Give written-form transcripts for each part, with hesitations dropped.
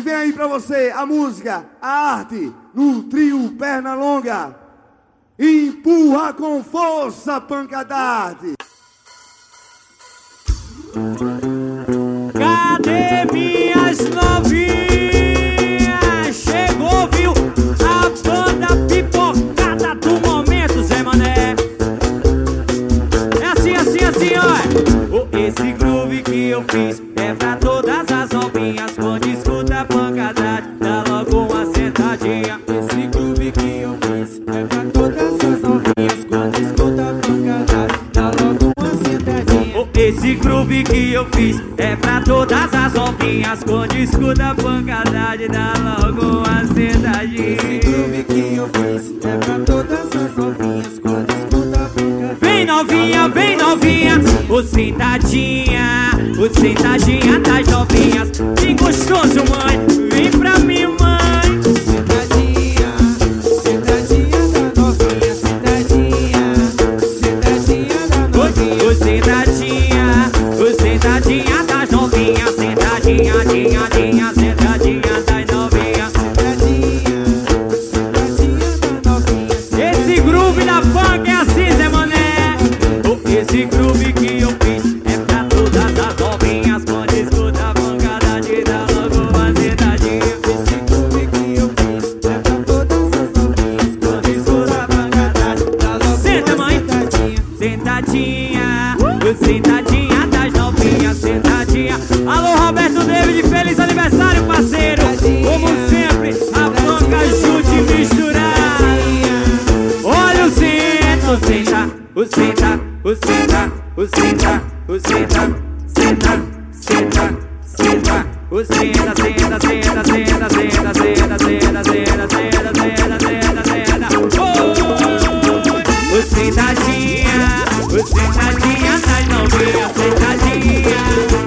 vem aí pra você a música, a arte, no trio Pernalonga. Empurra com força, pancadade. Cadê minhas novinhas? Chegou, viu? A banda pipocada do momento, Zé Mané. É assim, ó. Esse groove que eu fiz é pra todas as novinhas. Quando escuta a pancadade, dá logo uma sentadinha. Esse groove que eu fiz é pra todas as novinhas. Quando escuta a pancadade, dá logo uma sentadinha. Esse groove que eu fiz é pra todas as novinhas. Quando escuta a pancadade, dá logo uma sentadinha. Esse groove que eu fiz é pra todas as novinhas. Quando escuta a pancadade, vem novinha, o sentadinha das novinhas. Vem gostoso, mãe, vem pra mim, mãe. Sentadinha da novinha. Sentadinha da novinha. O sentadinha das novinhas. Sentadinha das novinhas. Sentadinha da novinha. Esse groove da funk é assim, Zé Mané. Esse groove que eu fiz é pra todas as novinhas. Quando escuta a pancadade, dá logo uma sentadinha. Esse groove que eu fiz é pra todas as novinhas. Quando escuta a pancadade, dá logo Senta, uma mãe. sentadinha. Sentadinha das novinhas, sentadinha. Alô, Roberto David, feliz aniversário, parceiro. Como sempre, a banca junto e misturar. Olha o senta, o senta, o senta, o senta, o senta, o senta, senta, senta, senta, o senta, senta, senta, senta, senta, senta, senta, senta, senta, senta, senta, senta. O sentadinha das novinhas, sentadinha.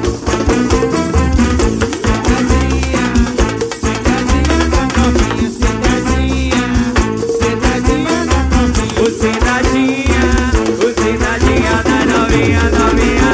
O sentadinha das novinhas, novinha.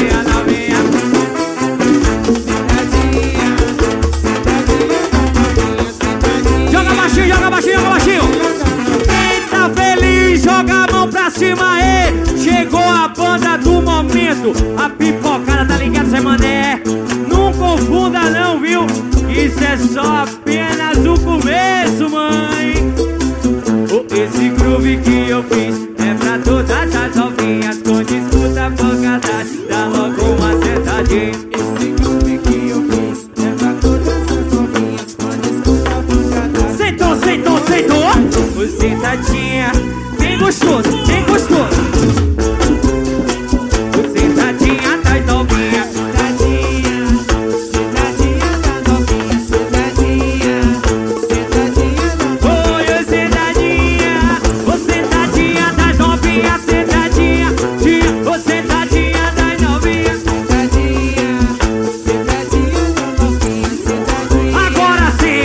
Joga baixinho. Quem tá feliz, joga a mão pra cima aí. Chegou a banda do momento, a pipocada, tá ligado, Zé Mané? Não confunda não, viu? Isso é só apenas o começo, mãe. Esse groove que eu fiz é pra todas as novinhas. Quando escuta a pancadade, dá logo uma sentadinha. Esse groove que eu fiz é pra todas as novinhas. Quando escuta a pancadade, Sentou. O sentadinha, bem gostoso. O sentadinha das novinhas. Sentadinha da novinha. Sentadinha da novinha. Oi, o sentadinha das novinhas. Sentadinha das novinhas. Sentadinha da novinha. Agora sim.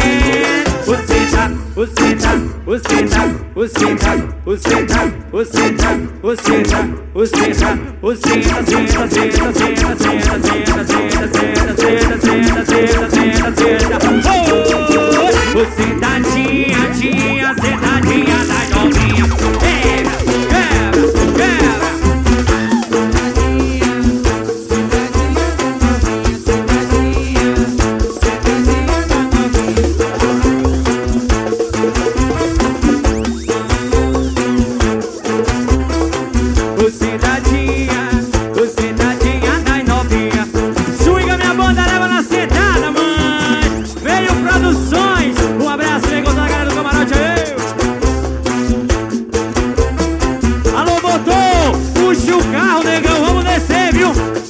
Sentadinha das novinhas. Quebra. O sentadinha das novinhas. Swinga, minha banda, leva na sentada, mãe. Veio Produções. Um abraço, vem gostar da galera do camarote aí. Alô, motor, puxa o carro, negão, vamos descer, viu?